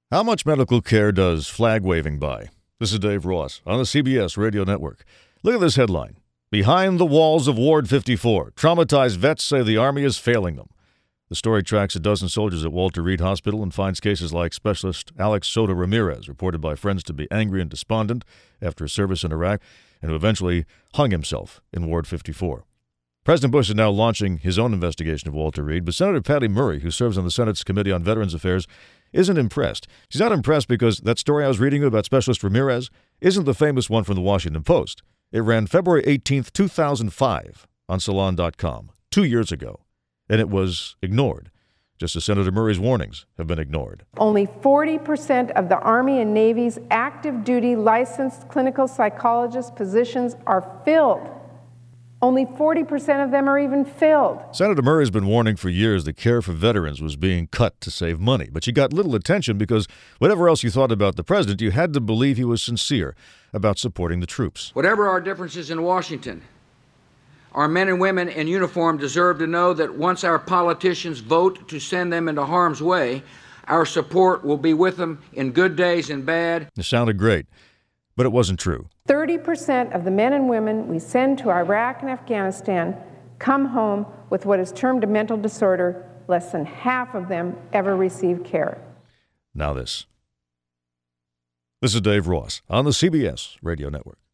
How much medical care does flag waving buy? This is Dave Ross on the CBS Radio Network. Look at this headline. Behind the walls of Ward 54, traumatized vets say the Army is failing them. The story tracks a dozen soldiers at Walter Reed Hospital and finds cases like Specialist Alex Soto Ramirez, reported by friends to be angry and despondent after his service in Iraq, and who eventually hung himself in Ward 54. President Bush is now launching his own investigation of Walter Reed, but Senator Patty Murray, who serves on the Senate's Committee on Veterans Affairs, isn't impressed. She's not impressed because that story I was reading about Specialist Ramirez isn't the famous one from the Washington Post. It ran February 18th, 2005 on Salon.com, 2 years ago, and it was ignored, just as Senator Murray's warnings have been ignored. Only 40% of the Army and Navy's active duty licensed clinical psychologist positions are filled. Only 40% of them are even filled. Senator Murray has been warning for years that care for veterans was being cut to save money, but she got little attention because whatever else you thought about the president, you had to believe he was sincere about supporting the troops. Whatever our differences in Washington, our men and women in uniform deserve to know that once our politicians vote to send them into harm's way, our support will be with them in good days and bad. It sounded great, but it wasn't true. 30% of the men and women we send to Iraq and Afghanistan come home with what is termed a mental disorder. Less than half of them ever receive care. Now this. This is Dave Ross on the CBS Radio Network.